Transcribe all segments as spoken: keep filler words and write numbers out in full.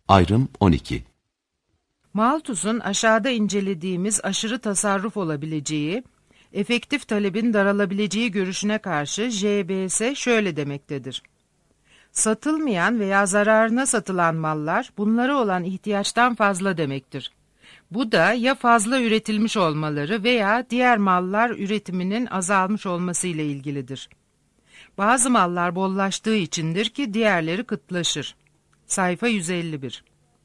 Ayrım on iki. Malthus'un aşağıda incelediğimiz aşırı tasarruf olabileceği, efektif talebin daralabileceği görüşüne karşı J B S şöyle demektedir. Satılmayan veya zararına satılan mallar bunlara olan ihtiyaçtan fazla demektir. Bu da ya fazla üretilmiş olmaları veya diğer mallar üretiminin azalmış olması ile ilgilidir. Bazı mallar bollaştığı içindir ki diğerleri kıtlaşır. Sayfa yüz elli bir.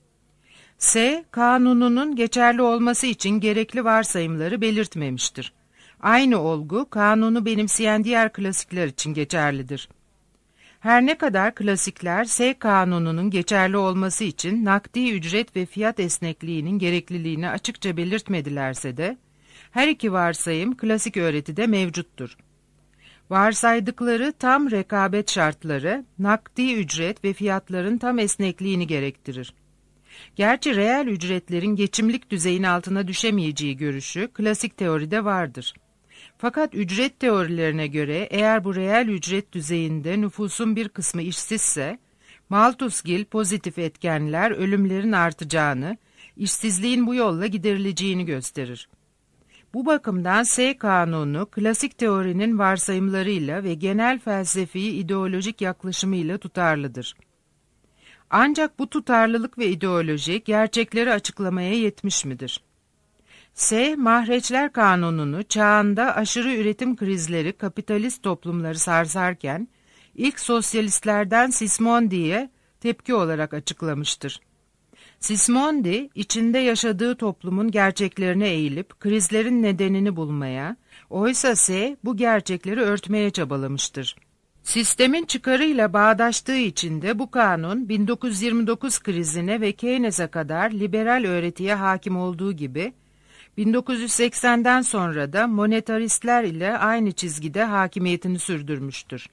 S. Kanununun geçerli olması için gerekli varsayımları belirtmemiştir. Aynı olgu kanunu benimseyen diğer klasikler için geçerlidir. Her ne kadar klasikler S kanununun geçerli olması için nakdi ücret ve fiyat esnekliğinin gerekliliğini açıkça belirtmedilerse de her iki varsayım klasik öğretide mevcuttur. Varsaydıkları tam rekabet şartları nakdi ücret ve fiyatların tam esnekliğini gerektirir. Gerçi reel ücretlerin geçimlik düzeyin altına düşemeyeceği görüşü klasik teoride vardır. Fakat ücret teorilerine göre eğer bu reel ücret düzeyinde nüfusun bir kısmı işsizse, Malthusgil pozitif etkenler ölümlerin artacağını, işsizliğin bu yolla giderileceğini gösterir. Bu bakımdan S kanunu klasik teorinin varsayımlarıyla ve genel felsefi ideolojik yaklaşımıyla tutarlıdır. Ancak bu tutarlılık ve ideoloji gerçekleri açıklamaya yetmiş midir? S. Mahreçler Kanununu çağında aşırı üretim krizleri kapitalist toplumları sarsarken ilk sosyalistlerden Sismondi'ye tepki olarak açıklamıştır. Sismondi, içinde yaşadığı toplumun gerçeklerine eğilip krizlerin nedenini bulmaya, oysa S. bu gerçekleri örtmeye çabalamıştır. Sistemin çıkarıyla bağdaştığı için de bu kanun bin dokuz yüz yirmi dokuz krizine ve Keynes'e kadar liberal öğretiye hakim olduğu gibi, bin dokuz yüz seksenden sonra da monetaristler ile aynı çizgide hakimiyetini sürdürmüştür.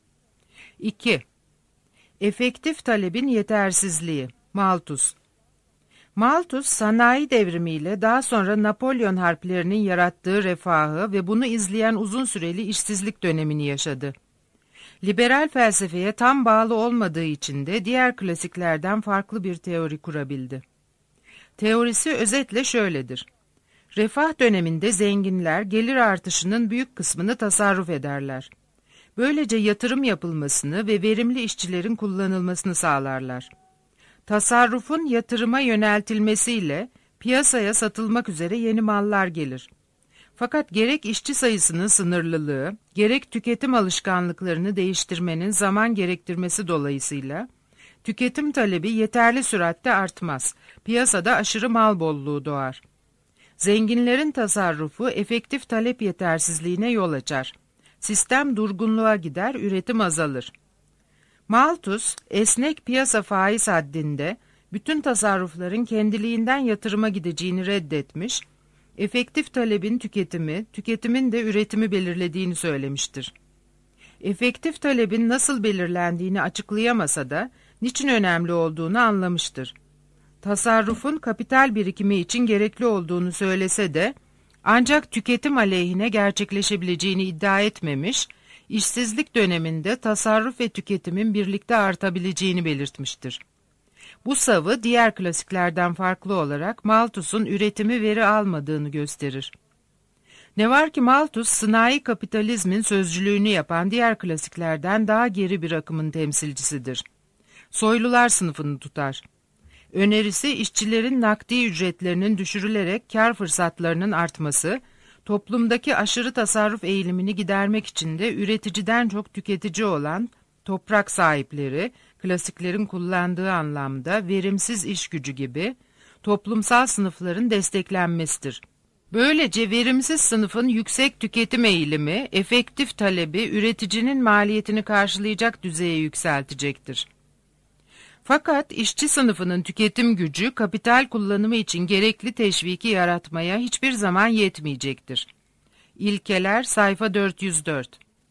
iki. Efektif talebin yetersizliği. Malthus. Malthus, sanayi devrimiyle daha sonra Napolyon harplerinin yarattığı refahı ve bunu izleyen uzun süreli işsizlik dönemini yaşadı. Liberal felsefeye tam bağlı olmadığı için de diğer klasiklerden farklı bir teori kurabildi. Teorisi özetle şöyledir. Refah döneminde zenginler gelir artışının büyük kısmını tasarruf ederler. Böylece yatırım yapılmasını ve verimli işçilerin kullanılmasını sağlarlar. Tasarrufun yatırıma yöneltilmesiyle piyasaya satılmak üzere yeni mallar gelir. Fakat gerek işçi sayısının sınırlılığı, gerek tüketim alışkanlıklarını değiştirmenin zaman gerektirmesi dolayısıyla tüketim talebi yeterli süratte artmaz, piyasada aşırı mal bolluğu doğar. Zenginlerin tasarrufu efektif talep yetersizliğine yol açar. Sistem durgunluğa gider, üretim azalır. Malthus, esnek piyasa faiz haddinde bütün tasarrufların kendiliğinden yatırıma gideceğini reddetmiş, efektif talebin tüketimi, tüketimin de üretimi belirlediğini söylemiştir. Efektif talebin nasıl belirlendiğini açıklayamasa da niçin önemli olduğunu anlamıştır. Tasarrufun kapital birikimi için gerekli olduğunu söylese de ancak tüketim aleyhine gerçekleşebileceğini iddia etmemiş, işsizlik döneminde tasarruf ve tüketimin birlikte artabileceğini belirtmiştir. Bu savı diğer klasiklerden farklı olarak Malthus'un üretimi veri almadığını gösterir. Ne var ki Malthus, sanayi kapitalizmin sözcülüğünü yapan diğer klasiklerden daha geri bir akımın temsilcisidir. Soylular sınıfını tutar. Önerisi işçilerin nakdi ücretlerinin düşürülerek kar fırsatlarının artması, toplumdaki aşırı tasarruf eğilimini gidermek için de üreticiden çok tüketici olan toprak sahipleri, klasiklerin kullandığı anlamda verimsiz iş gücü gibi toplumsal sınıfların desteklenmesidir. Böylece verimsiz sınıfın yüksek tüketim eğilimi, efektif talebi üreticinin maliyetini karşılayacak düzeye yükseltecektir. Fakat işçi sınıfının tüketim gücü kapital kullanımı için gerekli teşviki yaratmaya hiçbir zaman yetmeyecektir. İlkeler sayfa dört yüz dört.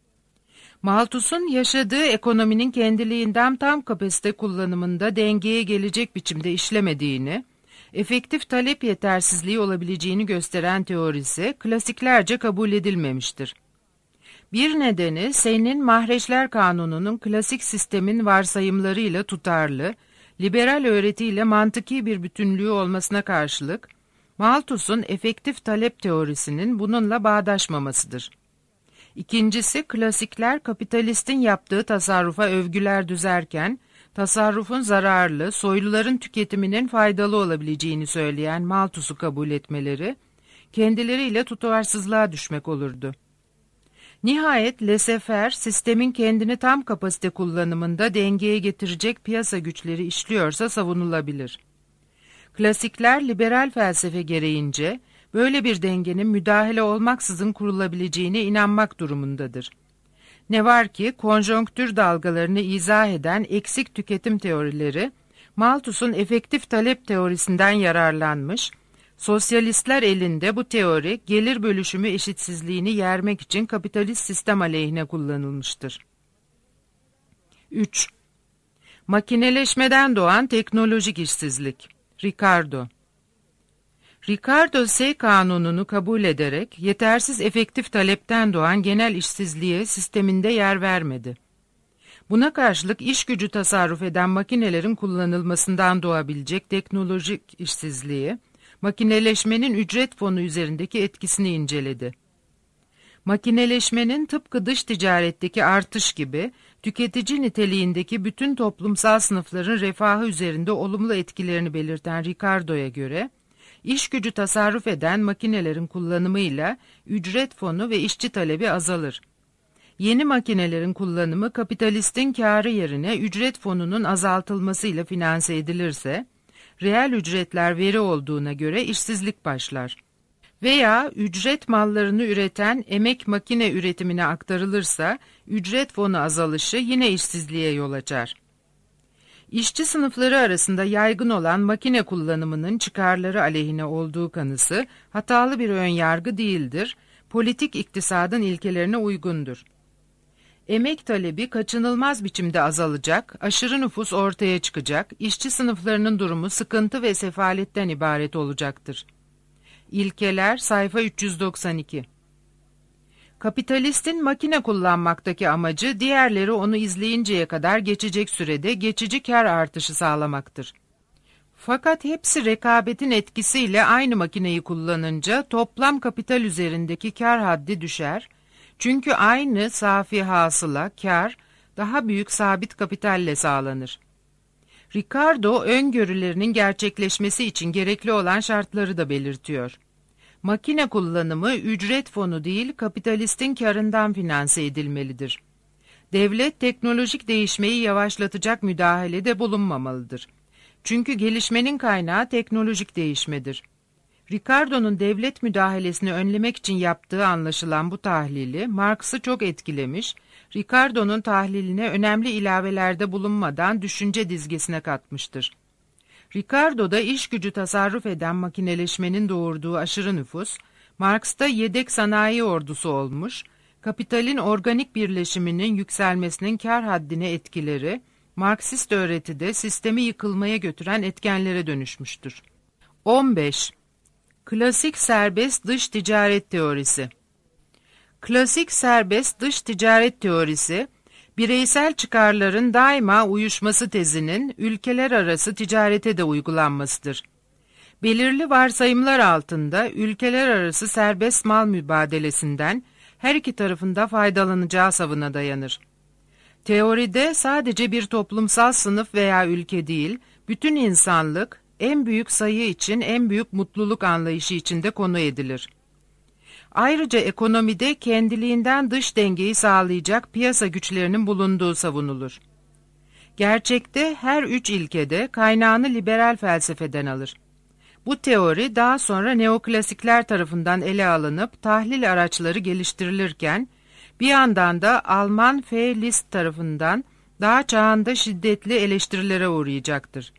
Malthus'un yaşadığı ekonominin kendiliğinden tam kapasite kullanımında dengeye gelecek biçimde işlemediğini, efektif talep yetersizliği olabileceğini gösteren teorisi klasiklerce kabul edilmemiştir. Bir nedeni senin Mahreçler Kanunu'nun klasik sistemin varsayımlarıyla tutarlı, liberal öğretiyle mantıki bir bütünlüğü olmasına karşılık, Malthus'un efektif talep teorisinin bununla bağdaşmamasıdır. İkincisi, klasikler kapitalistin yaptığı tasarrufa övgüler düzerken, tasarrufun zararlı, soyluların tüketiminin faydalı olabileceğini söyleyen Malthus'u kabul etmeleri, kendileriyle tutarsızlığa düşmek olurdu. Nihayet laissez-faire, sistemin kendini tam kapasite kullanımında dengeye getirecek piyasa güçleri işliyorsa savunulabilir. Klasikler liberal felsefe gereğince, böyle bir dengenin müdahale olmaksızın kurulabileceğine inanmak durumundadır. Ne var ki konjonktür dalgalarını izah eden eksik tüketim teorileri, Malthus'un efektif talep teorisinden yararlanmış, sosyalistler elinde bu teori gelir bölüşümü eşitsizliğini yermek için kapitalist sistem aleyhine kullanılmıştır. üç. Makineleşmeden doğan teknolojik işsizlik. Ricardo Ricardo S. kanununu kabul ederek yetersiz efektif talepten doğan genel işsizliğe sisteminde yer vermedi. Buna karşılık iş gücü tasarruf eden makinelerin kullanılmasından doğabilecek teknolojik işsizliği, makineleşmenin ücret fonu üzerindeki etkisini inceledi. Makineleşmenin tıpkı dış ticaretteki artış gibi tüketici niteliğindeki bütün toplumsal sınıfların refahı üzerinde olumlu etkilerini belirten Ricardo'ya göre, iş gücü tasarruf eden makinelerin kullanımıyla ücret fonu ve işçi talebi azalır. Yeni makinelerin kullanımı kapitalistin kârı yerine ücret fonunun azaltılmasıyla finanse edilirse, reel ücretler veri olduğuna göre işsizlik başlar. Veya ücret mallarını üreten emek makine üretimine aktarılırsa, ücret fonu azalışı yine işsizliğe yol açar. İşçi sınıfları arasında yaygın olan makine kullanımının çıkarları aleyhine olduğu kanısı hatalı bir önyargı değildir, politik iktisadın ilkelerine uygundur. Emek talebi kaçınılmaz biçimde azalacak, aşırı nüfus ortaya çıkacak, işçi sınıflarının durumu sıkıntı ve sefaletten ibaret olacaktır. İlkeler sayfa üç yüz doksan iki. Kapitalistin makine kullanmaktaki amacı diğerleri onu izleyinceye kadar geçecek sürede geçici kar artışı sağlamaktır. Fakat hepsi rekabetin etkisiyle aynı makineyi kullanınca toplam kapital üzerindeki kar haddi düşer, çünkü aynı safi hasıla, kar, daha büyük sabit kapitalle sağlanır. Ricardo, öngörülerinin gerçekleşmesi için gerekli olan şartları da belirtiyor. Makine kullanımı ücret fonu değil, kapitalistin karından finanse edilmelidir. Devlet, teknolojik değişmeyi yavaşlatacak müdahalede bulunmamalıdır. Çünkü gelişmenin kaynağı teknolojik değişmedir. Ricardo'nun devlet müdahalesini önlemek için yaptığı anlaşılan bu tahlili, Marx'ı çok etkilemiş, Ricardo'nun tahliline önemli ilavelerde bulunmadan düşünce dizgesine katmıştır. Ricardo'da iş gücü tasarruf eden makineleşmenin doğurduğu aşırı nüfus, Marx'ta yedek sanayi ordusu olmuş, kapitalin organik birleşiminin yükselmesinin kar haddine etkileri, Marksist öğretide sistemi yıkılmaya götüren etkenlere dönüşmüştür. on beş. Klasik serbest dış ticaret teorisi. Klasik serbest dış ticaret teorisi, bireysel çıkarların daima uyuşması tezinin ülkeler arası ticarete de uygulanmasıdır. Belirli varsayımlar altında ülkeler arası serbest mal mübadelesinden her iki tarafında faydalanacağı savına dayanır. Teoride sadece bir toplumsal sınıf veya ülke değil, bütün insanlık, en büyük sayı için en büyük mutluluk anlayışı içinde konu edilir. Ayrıca ekonomide kendiliğinden dış dengeyi sağlayacak piyasa güçlerinin bulunduğu savunulur. Gerçekte her üç ilkede kaynağını liberal felsefeden alır. Bu teori daha sonra neoklasikler tarafından ele alınıp tahlil araçları geliştirilirken, bir yandan da Alman F. Liszt tarafından daha çağında şiddetli eleştirilere uğrayacaktır.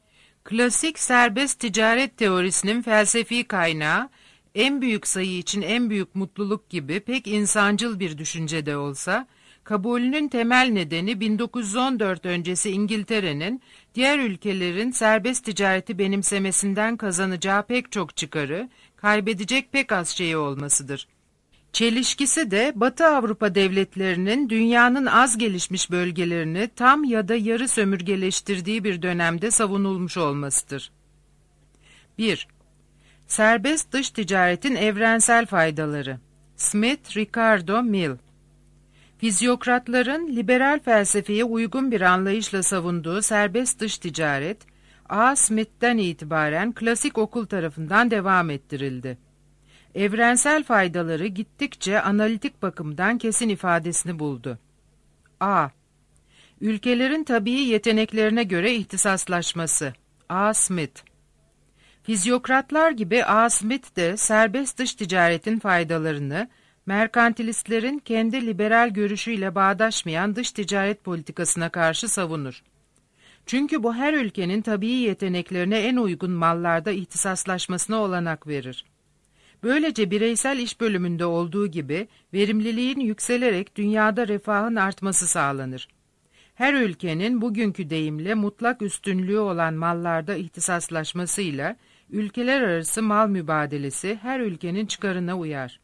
Klasik serbest ticaret teorisinin felsefi kaynağı, en büyük sayı için en büyük mutluluk gibi pek insancıl bir düşüncede olsa, kabulünün temel nedeni bin dokuz yüz on dört öncesi İngiltere'nin diğer ülkelerin serbest ticareti benimsemesinden kazanacağı pek çok çıkarı, kaybedecek pek az şeyi olmasıdır. Çelişkisi de Batı Avrupa devletlerinin dünyanın az gelişmiş bölgelerini tam ya da yarı sömürgeleştirdiği bir dönemde savunulmuş olmasıdır. bir. Serbest dış ticaretin evrensel faydaları. Smith, Ricardo, Mill. Fizyokratların liberal felsefeye uygun bir anlayışla savunduğu serbest dış ticaret, A. Smith'ten itibaren klasik okul tarafından devam ettirildi. Evrensel faydaları gittikçe analitik bakımdan kesin ifadesini buldu. A. Ülkelerin tabii yeteneklerine göre ihtisaslaşması. A. Smith. Fizyokratlar gibi A. Smith de serbest dış ticaretin faydalarını, merkantilistlerin kendi liberal görüşüyle bağdaşmayan dış ticaret politikasına karşı savunur. Çünkü bu her ülkenin tabii yeteneklerine en uygun mallarda ihtisaslaşmasına olanak verir. Böylece bireysel iş bölümünde olduğu gibi verimliliğin yükselerek dünyada refahın artması sağlanır. Her ülkenin bugünkü deyimle mutlak üstünlüğü olan mallarda ihtisaslaşmasıyla ülkeler arası mal mübadelesi her ülkenin çıkarına uyar.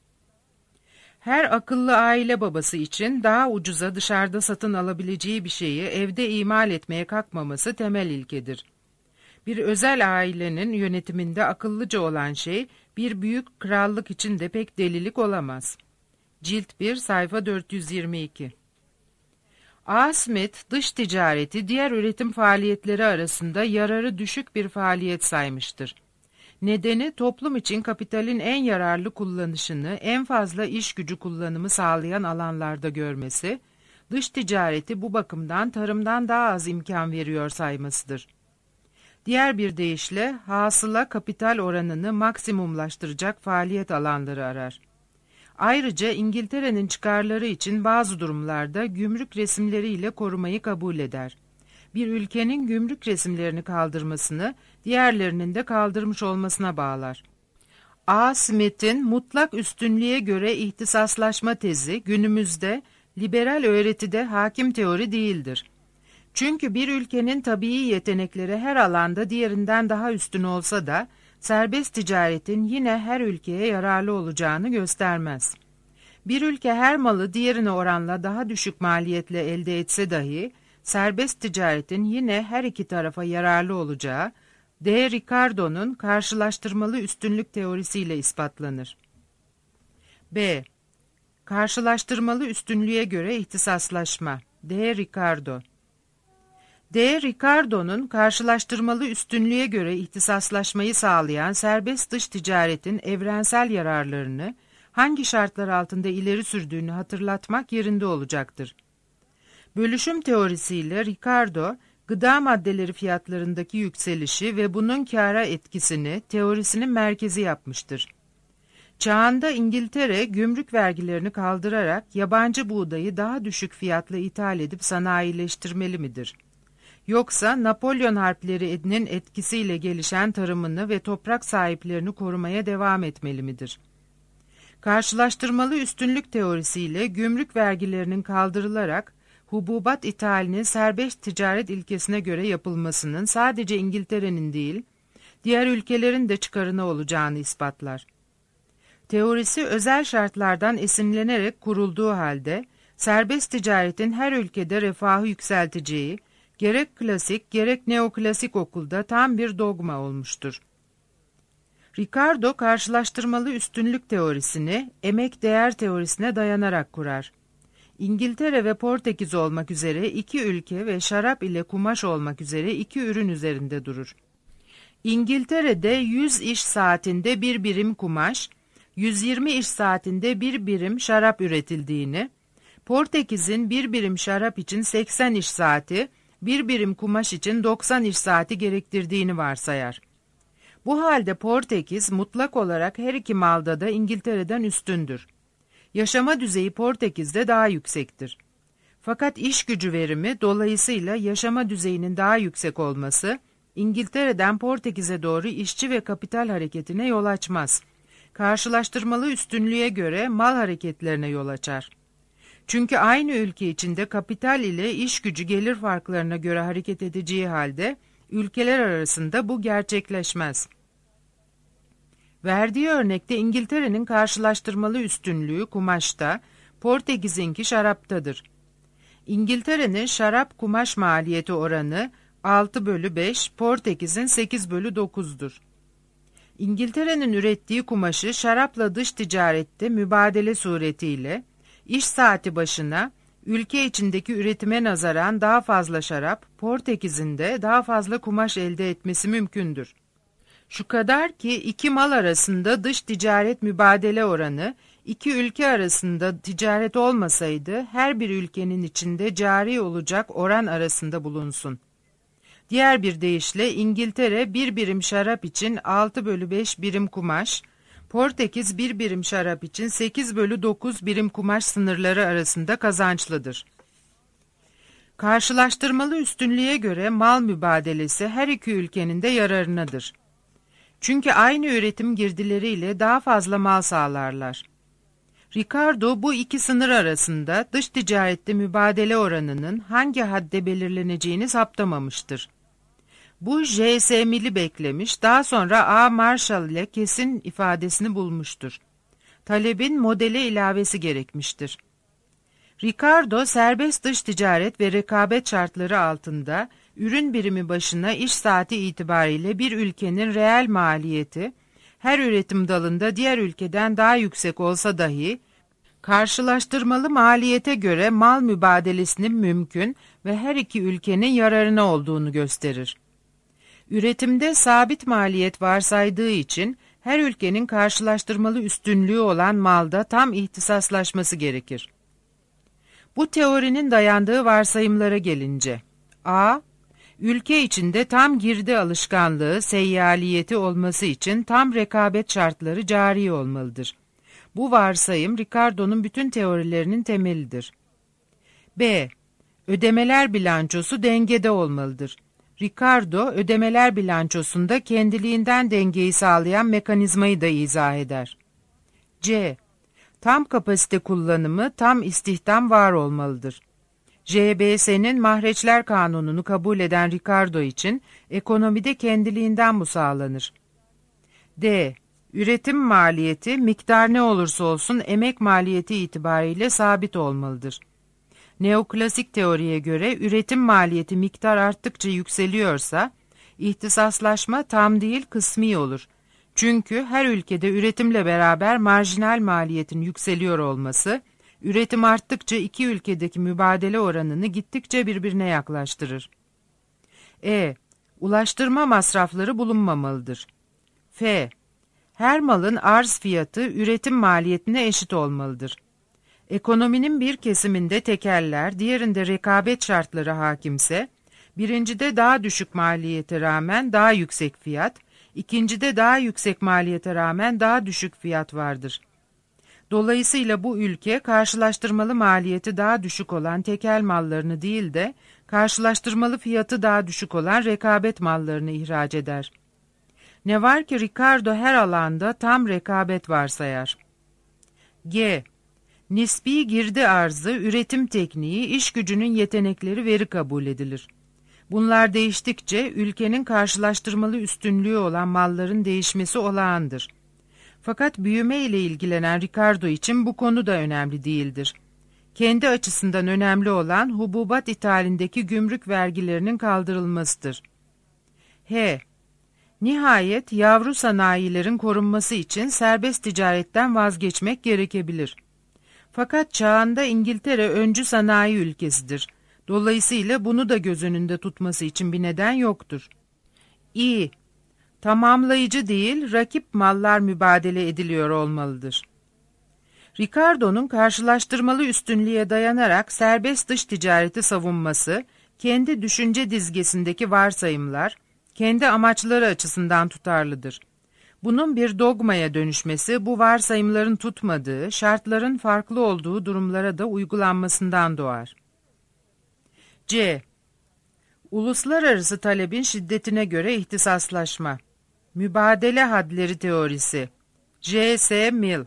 Her akıllı aile babası için daha ucuza dışarıda satın alabileceği bir şeyi evde imal etmeye kalkmaması temel ilkedir. Bir özel ailenin yönetiminde akıllıca olan şey bir büyük krallık için de pek delilik olamaz. Cilt bir, sayfa dört yüz yirmi iki. A. Smith, dış ticareti diğer üretim faaliyetleri arasında yararı düşük bir faaliyet saymıştır. Nedeni toplum için kapitalin en yararlı kullanışını en fazla iş gücü kullanımı sağlayan alanlarda görmesi, dış ticareti bu bakımdan tarımdan daha az imkan veriyor saymasıdır. Diğer bir deyişle hasıla kapital oranını maksimumlaştıracak faaliyet alanları arar. Ayrıca İngiltere'nin çıkarları için bazı durumlarda gümrük resimleriyle korumayı kabul eder. Bir ülkenin gümrük resimlerini kaldırmasını diğerlerinin de kaldırmış olmasına bağlar. A. Smith'in mutlak üstünlüğe göre ihtisaslaşma tezi günümüzde liberal öğretide hakim teori değildir. Çünkü bir ülkenin tabii yetenekleri her alanda diğerinden daha üstün olsa da serbest ticaretin yine her ülkeye yararlı olacağını göstermez. Bir ülke her malı diğerine oranla daha düşük maliyetle elde etse dahi serbest ticaretin yine her iki tarafa yararlı olacağı D. Ricardo'nun karşılaştırmalı üstünlük teorisiyle ispatlanır. B. Karşılaştırmalı üstünlüğe göre ihtisaslaşma. D. Ricardo. D. Ricardo'nun karşılaştırmalı üstünlüğe göre ihtisaslaşmayı sağlayan serbest dış ticaretin evrensel yararlarını hangi şartlar altında ileri sürdüğünü hatırlatmak yerinde olacaktır. Bölüşüm teorisiyle Ricardo, gıda maddeleri fiyatlarındaki yükselişi ve bunun kâra etkisini teorisinin merkezi yapmıştır. Çağında İngiltere gümrük vergilerini kaldırarak yabancı buğdayı daha düşük fiyatla ithal edip sanayileştirmeli midir? Yoksa Napolyon harplerinin etkisiyle gelişen tarımını ve toprak sahiplerini korumaya devam etmeli midir? Karşılaştırmalı üstünlük teorisiyle gümrük vergilerinin kaldırılarak hububat ithalinin serbest ticaret ilkesine göre yapılmasının sadece İngiltere'nin değil, diğer ülkelerin de çıkarına olacağını ispatlar. Teorisi özel şartlardan esinlenerek kurulduğu halde, serbest ticaretin her ülkede refahı yükselteceği, gerek klasik gerek neoklasik okulda tam bir dogma olmuştur. Ricardo karşılaştırmalı üstünlük teorisini emek değer teorisine dayanarak kurar. İngiltere ve Portekiz olmak üzere iki ülke ve şarap ile kumaş olmak üzere iki ürün üzerinde durur. İngiltere'de yüz iş saatinde bir birim kumaş, yüz yirmi iş saatinde bir birim şarap üretildiğini, Portekiz'in bir birim şarap için seksen iş saati, bir birim kumaş için doksan iş saati gerektirdiğini varsayar. Bu halde Portekiz mutlak olarak her iki malda da İngiltere'den üstündür. Yaşama düzeyi Portekiz'de daha yüksektir. Fakat iş gücü verimi dolayısıyla yaşama düzeyinin daha yüksek olması, İngiltere'den Portekiz'e doğru işçi ve kapital hareketine yol açmaz. Karşılaştırmalı üstünlüğe göre mal hareketlerine yol açar. Çünkü aynı ülke içinde kapital ile iş gücü gelir farklarına göre hareket edeceği halde ülkeler arasında bu gerçekleşmez. Verdiği örnekte İngiltere'nin karşılaştırmalı üstünlüğü kumaşta, Portekiz'inki şaraptadır. İngiltere'nin şarap kumaş maliyeti oranı altı bölü beş, Portekiz'in sekiz bölü dokuz'dur. İngiltere'nin ürettiği kumaşı şarapla dış ticarette mübadele suretiyle iş saati başına ülke içindeki üretime nazaran daha fazla şarap, Portekiz'in de daha fazla kumaş elde etmesi mümkündür. Şu kadar ki iki mal arasında dış ticaret mübadele oranı, iki ülke arasında ticaret olmasaydı her bir ülkenin içinde cari olacak oran arasında bulunsun. Diğer bir deyişle İngiltere bir birim şarap için altı bölü beş birim kumaş, Portekiz bir birim şarap için sekiz bölü dokuz birim kumaş sınırları arasında kazançlıdır. Karşılaştırmalı üstünlüğe göre mal mübadelesi her iki ülkenin de yararınadır. Çünkü aynı üretim girdileriyle daha fazla mal sağlarlar. Ricardo bu iki sınır arasında dış ticarette mübadele oranının hangi hadde belirleneceğini saptamamıştır. Bu J S Mill'i beklemiş, daha sonra A. Marshall ile kesin ifadesini bulmuştur. Talebin modele ilavesi gerekmiştir. Ricardo, serbest dış ticaret ve rekabet şartları altında ürün birimi başına iş saati itibariyle bir ülkenin reel maliyeti, her üretim dalında diğer ülkeden daha yüksek olsa dahi, karşılaştırmalı maliyete göre mal mübadelesinin mümkün ve her iki ülkenin yararına olduğunu gösterir. Üretimde sabit maliyet varsaydığı için her ülkenin karşılaştırmalı üstünlüğü olan malda tam ihtisaslaşması gerekir. Bu teorinin dayandığı varsayımlara gelince, A. Ülke içinde tam girdi alışkanlığı, seyyaliyeti olması için tam rekabet şartları cari olmalıdır. Bu varsayım Ricardo'nun bütün teorilerinin temelidir. B. Ödemeler bilançosu dengede olmalıdır. Ricardo, ödemeler bilançosunda kendiliğinden dengeyi sağlayan mekanizmayı da izah eder. C. Tam kapasite kullanımı, tam istihdam var olmalıdır. J B S'nin mahreçler kanununu kabul eden Ricardo için ekonomide kendiliğinden bu sağlanır. D. Üretim maliyeti miktar ne olursa olsun emek maliyeti itibariyle sabit olmalıdır. Neoklasik teoriye göre üretim maliyeti miktar arttıkça yükseliyorsa, ihtisaslaşma tam değil kısmi olur. Çünkü her ülkede üretimle beraber marjinal maliyetin yükseliyor olması, üretim arttıkça iki ülkedeki mübadele oranını gittikçe birbirine yaklaştırır. E. Ulaştırma masrafları bulunmamalıdır. F. Her malın arz fiyatı üretim maliyetine eşit olmalıdır. Ekonominin bir kesiminde tekeller, diğerinde rekabet şartları hakimse, birincide daha düşük maliyete rağmen daha yüksek fiyat, ikincide daha yüksek maliyete rağmen daha düşük fiyat vardır. Dolayısıyla bu ülke karşılaştırmalı maliyeti daha düşük olan tekel mallarını değil de karşılaştırmalı fiyatı daha düşük olan rekabet mallarını ihraç eder. Ne var ki Ricardo her alanda tam rekabet varsayar. G. Nispi girdi arzı, üretim tekniği, iş gücünün yetenekleri veri kabul edilir. Bunlar değiştikçe ülkenin karşılaştırmalı üstünlüğü olan malların değişmesi olağandır. Fakat büyüme ile ilgilenen Ricardo için bu konu da önemli değildir. Kendi açısından önemli olan hububat ithalindeki gümrük vergilerinin kaldırılmasıdır. H. Nihayet yavru sanayilerin korunması için serbest ticaretten vazgeçmek gerekebilir. Fakat çağında İngiltere öncü sanayi ülkesidir. Dolayısıyla bunu da göz önünde tutması için bir neden yoktur. İ. Tamamlayıcı değil, rakip mallar mübadele ediliyor olmalıdır. Ricardo'nun karşılaştırmalı üstünlüğe dayanarak serbest dış ticareti savunması, kendi düşünce dizgesindeki varsayımlar, kendi amaçları açısından tutarlıdır. Bunun bir dogmaya dönüşmesi, bu varsayımların tutmadığı, şartların farklı olduğu durumlara da uygulanmasından doğar. C. Uluslararası talebin şiddetine göre ihtisaslaşma. Mübadele hadleri teorisi. J S Mill.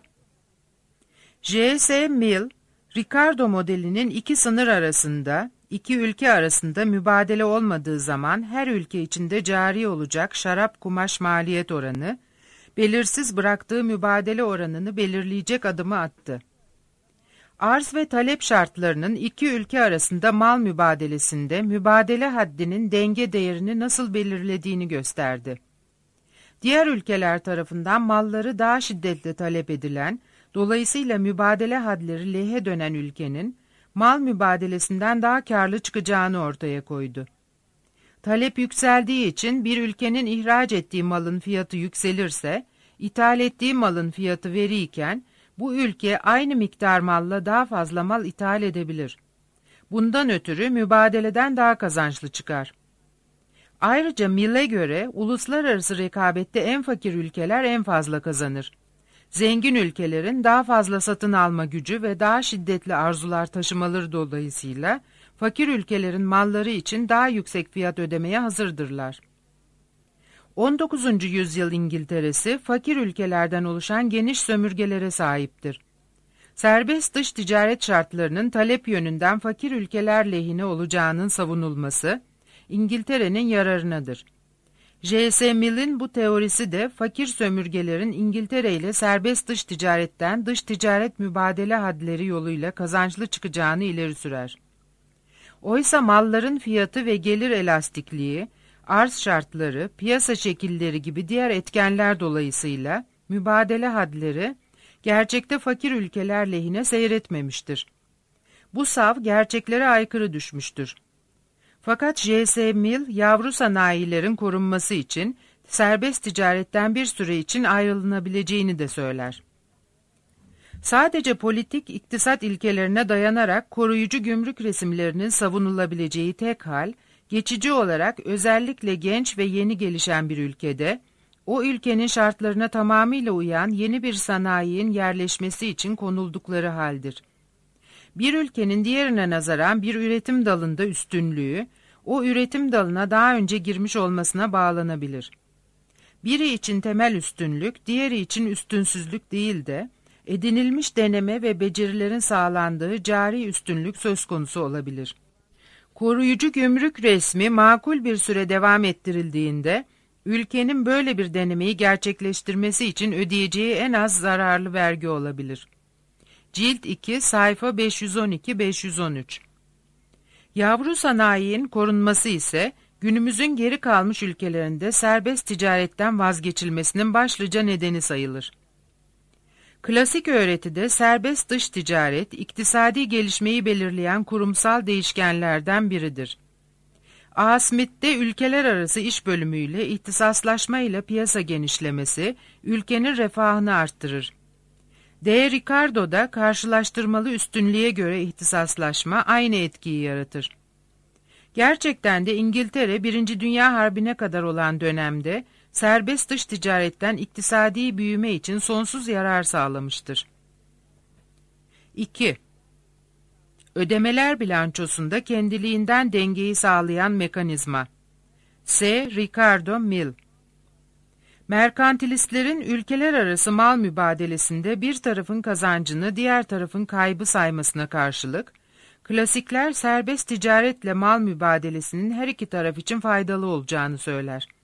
J S Mill, Ricardo modelinin iki sınır arasında, iki ülke arasında mübadele olmadığı zaman her ülke içinde cari olacak şarap kumaş maliyet oranı, belirsiz bıraktığı mübadele oranını belirleyecek adımı attı. Arz ve talep şartlarının iki ülke arasında mal mübadelesinde mübadele haddinin denge değerini nasıl belirlediğini gösterdi. Diğer ülkeler tarafından malları daha şiddetli talep edilen, dolayısıyla mübadele hadleri lehe dönen ülkenin, mal mübadelesinden daha karlı çıkacağını ortaya koydu. Talep yükseldiği için bir ülkenin ihraç ettiği malın fiyatı yükselirse, ithal ettiği malın fiyatı veriyken, bu ülke aynı miktar malla daha fazla mal ithal edebilir. Bundan ötürü mübadeleden daha kazançlı çıkar. Ayrıca Mill'e göre uluslararası rekabette en fakir ülkeler en fazla kazanır. Zengin ülkelerin daha fazla satın alma gücü ve daha şiddetli arzular taşımaları dolayısıyla fakir ülkelerin malları için daha yüksek fiyat ödemeye hazırdırlar. on dokuzuncu yüzyıl İngiltere'si fakir ülkelerden oluşan geniş sömürgelere sahiptir. Serbest dış ticaret şartlarının talep yönünden fakir ülkeler lehine olacağının savunulması İngiltere'nin yararınadır. J S Mill'in bu teorisi de fakir sömürgelerin İngiltere ile serbest dış ticaretten dış ticaret mübadele hadleri yoluyla kazançlı çıkacağını ileri sürer. Oysa malların fiyatı ve gelir elastikliği, arz şartları, piyasa şekilleri gibi diğer etkenler dolayısıyla mübadele hadleri gerçekte fakir ülkeler lehine seyretmemiştir. Bu sav gerçeklere aykırı düşmüştür. Fakat J S Mill, yavru sanayilerin korunması için serbest ticaretten bir süre için ayrılınabileceğini de söyler. Sadece politik iktisat ilkelerine dayanarak koruyucu gümrük resimlerinin savunulabileceği tek hal, geçici olarak özellikle genç ve yeni gelişen bir ülkede, o ülkenin şartlarına tamamıyla uyan yeni bir sanayinin yerleşmesi için konuldukları haldir. Bir ülkenin diğerine nazaran bir üretim dalında üstünlüğü, o üretim dalına daha önce girmiş olmasına bağlanabilir. Biri için temel üstünlük, diğeri için üstünsüzlük değil de, edinilmiş deneme ve becerilerin sağlandığı cari üstünlük söz konusu olabilir. Koruyucu gümrük resmi makul bir süre devam ettirildiğinde, ülkenin böyle bir denemeyi gerçekleştirmesi için ödeyeceği en az zararlı vergi olabilir. Cilt iki, sayfa beş yüz on iki beş yüz on üç. Yavru sanayinin korunması ise, günümüzün geri kalmış ülkelerinde serbest ticaretten vazgeçilmesinin başlıca nedeni sayılır. Klasik öğretide serbest dış ticaret, iktisadi gelişmeyi belirleyen kurumsal değişkenlerden biridir. A. Smith'te ülkeler arası iş bölümüyle ihtisaslaşma ile piyasa genişlemesi, ülkenin refahını arttırır. D. Ricardo'da karşılaştırmalı üstünlüğe göre ihtisaslaşma aynı etkiyi yaratır. Gerçekten de İngiltere, Birinci Dünya Harbi'ne kadar olan dönemde, serbest dış ticaretten iktisadi büyüme için sonsuz yarar sağlamıştır. iki. Ödemeler bilançosunda kendiliğinden dengeyi sağlayan mekanizma. S. Ricardo Mill. Merkantilistlerin ülkeler arası mal mübadelesinde bir tarafın kazancını diğer tarafın kaybı saymasına karşılık, klasikler serbest ticaretle mal mübadelesinin her iki taraf için faydalı olacağını söyler.